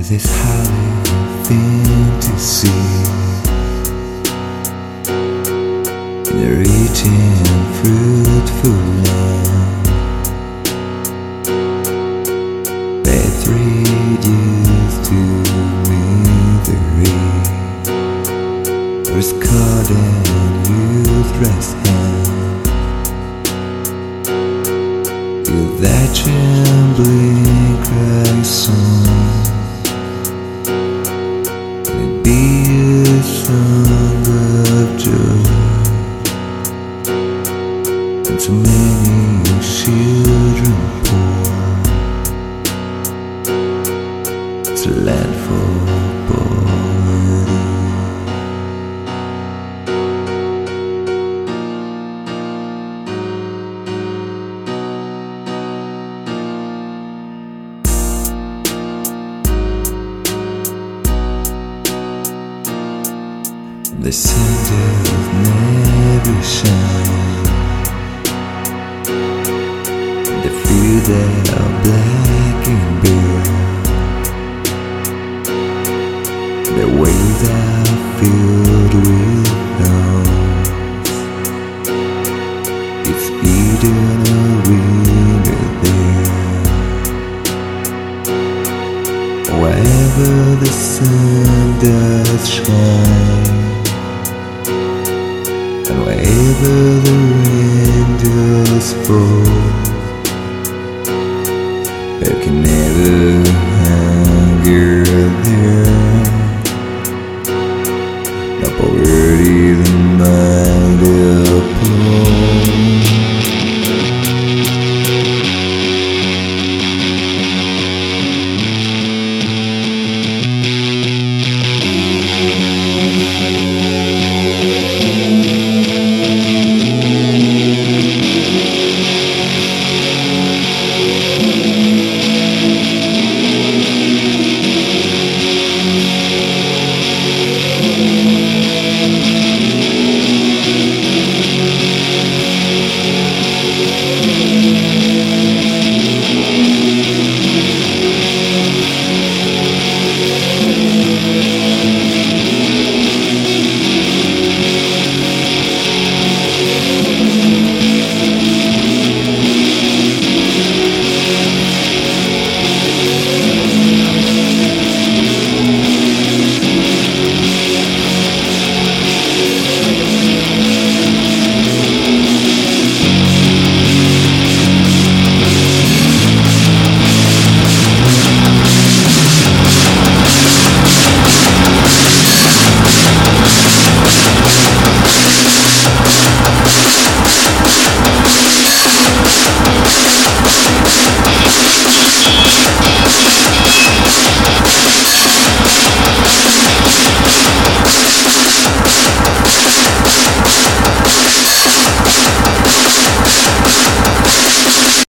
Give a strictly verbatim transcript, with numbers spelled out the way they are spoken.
this highly fantasy in a rich and fruitful land, path reduced to misery, where scarred and useless hand feel that trembling cry song. Be a song of joy, and so many children poor. It's a land for poverty. The sun does never shine, the fields are black and bare, the waves are filled with thorns. It's Eden or winter there, wherever the sun does shine, and wherever the rain does fall, there can never